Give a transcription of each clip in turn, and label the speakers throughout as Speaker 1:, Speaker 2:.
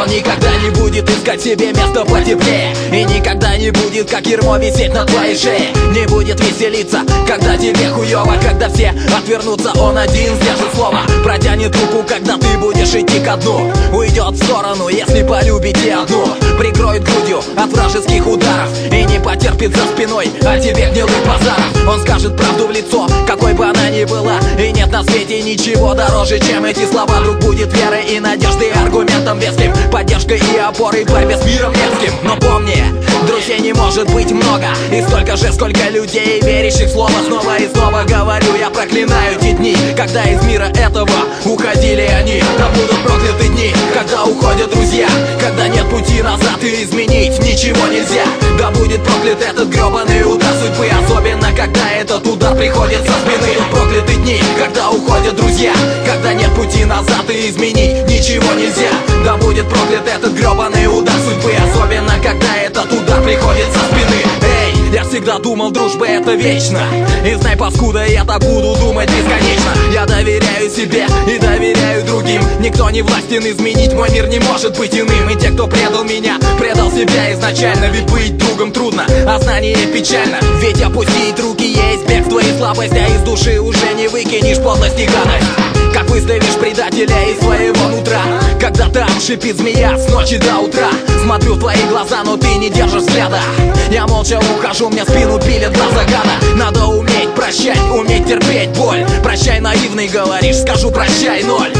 Speaker 1: Он никогда не будет искать себе место потеплее, и никогда не будет, как ермо, висеть на твоей шее. Не будет веселиться, когда тебе хуёво, когда все отвернутся, он один сдержит слово. Протянет руку, когда ты будешь идти ко дну. Уйдет в сторону, если полюбите одну. Прикроет грудью от вражеских ударов и не потерпит за спиной о тебе гнилых базаров. Он скажет правду в лицо, какой бы она ни была, и нет на свете ничего дороже, чем эти слова. Друг будет верой и надеждой, аргументом веским, поддержкой и опорой в борьбе с миром мерзким. Но помни, друзей не может быть много, и столько же, сколько людей, верящих в слово. Снова и снова говорю, я проклинаю те дни, когда из мира этого уходили они. Да будут прокляты дни, когда уходят друзья, когда нет пути назад и изменить ничего нельзя. Да будет проклят этот гребаный удар судьбы, особенно когда этот удар приходит со спины. Прокляты дни, когда уходят друзья, когда нет пути назад и изменить ничего нельзя. Да будет проклят этот гребаный удар судьбы, особенно когда этот удар приходит со спины. Эй, я всегда думал, дружба это вечно, и знай, паскуда, я так буду думать бесконечно. Я доверяю себе и доверяю другим. Никто не властен изменить мой мир, не может быть иным. И те, кто предал меня, предал себя изначально. Ведь быть другом трудно, а знание печально. Ведь опустить руки есть бегство и слабость, а из души уже не выкинешь подлость и гадость. Как выставишь предателя из своего нутра, когда там шипит змея с ночи до утра. Смотрю в твои глаза, но ты не держишь взгляда. Я молча ухожу, мне спину пилят глаза гада. Надо уметь прощать, уметь терпеть боль. Прощай, наивный, говоришь, скажу прощай, ноль.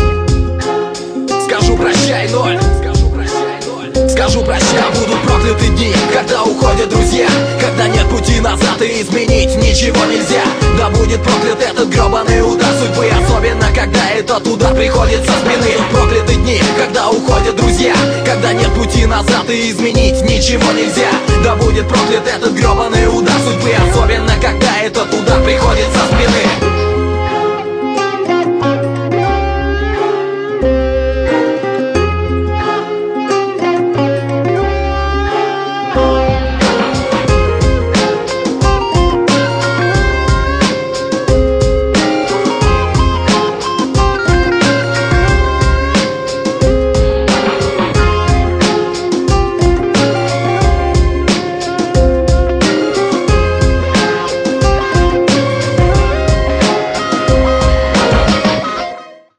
Speaker 1: Скажу прощай, ноль. Скажу прощай, будут прокляты дни, когда уходят друзья, когда нет пути назад и изменить ничего нельзя. Да будет проклят этот гребаный удар судьбы, особенно когда этот удар приходит со спины. Прокляты дни, когда уходят друзья, когда нет пути назад и изменить ничего нельзя. Да будет проклят этот гребаный удар судьбы, особенно когда этот удар приходит со спины.